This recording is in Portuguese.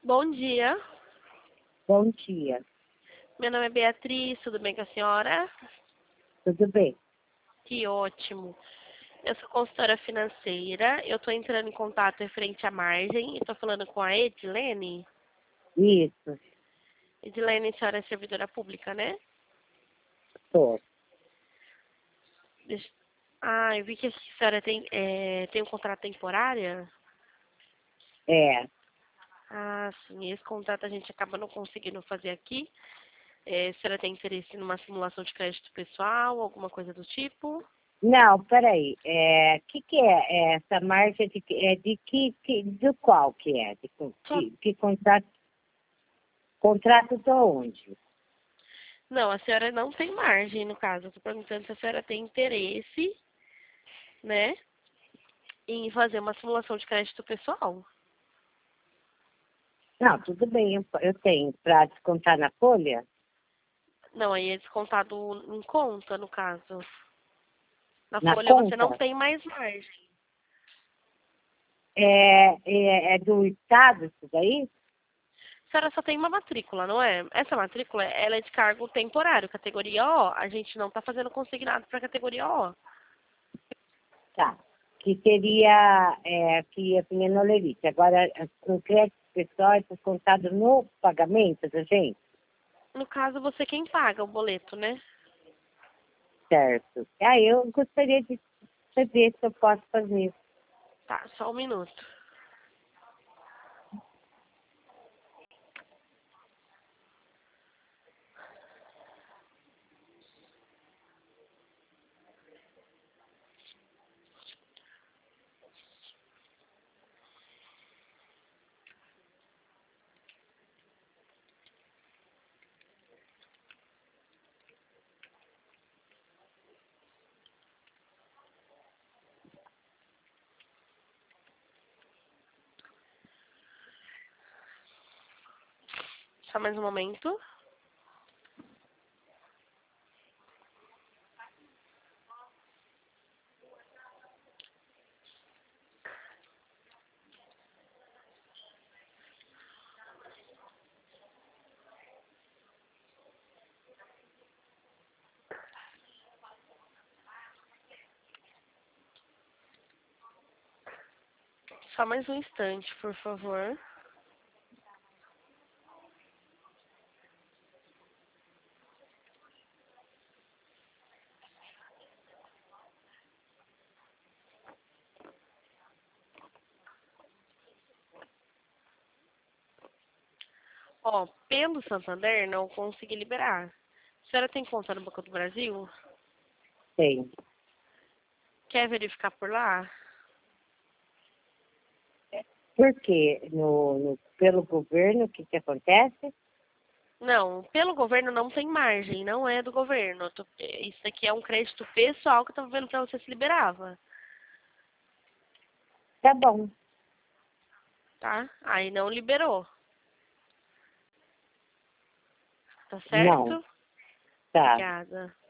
Bom dia, Bom dia, meu nome é Beatriz, tudo bem com a senhora? tudo bem? Que ótimo. Eu sou consultora financeira, eu estou entrando em contato referente à margem e estou falando com a Edilene. Isso, Edilene, a senhora é servidora pública, né? tô. Deixa- Ah, eu vi que a senhora tem um contrato temporário. É, Ah, sim, esse contrato a gente acaba não conseguindo fazer aqui. A senhora tem interesse numa simulação de crédito pessoal, alguma coisa do tipo? não, peraí, que é essa margem do qual que é? Só Que contrato de onde? Não, a senhora não tem margem, no caso. Eu tô perguntando se a senhora tem interesse, né, em fazer uma simulação de crédito pessoal. Não, tudo bem, eu tenho para descontar na folha? Não, aí é descontado em conta, no caso. Na Na folha você não conta? tem mais margem. É do Estado isso daí? A senhora só tem uma matrícula, não é? Essa matrícula, ela é de cargo temporário, categoria O. A gente não tá fazendo consignado para categoria O. Tá. Que seria, que ia vir no Lerite. Agora, o crédito pessoal é descontado no pagamento da gente? No caso, você quem paga o boleto, né? Certo. Aí eu gostaria de saber se eu posso fazer. Tá, só um minuto. Só mais um momento. Só mais um instante, por favor. Ó, pelo Santander, não consegui liberar. A senhora tem conta no Banco do Brasil? Tem. Quer verificar por lá? Porque pelo governo, o que acontece? Não, pelo governo não tem margem, não é do governo. Isso aqui é um crédito pessoal que eu tava vendo pra você se liberava, Tá bom. tá? Aí não liberou, tá Não, certo? tá. Obrigada.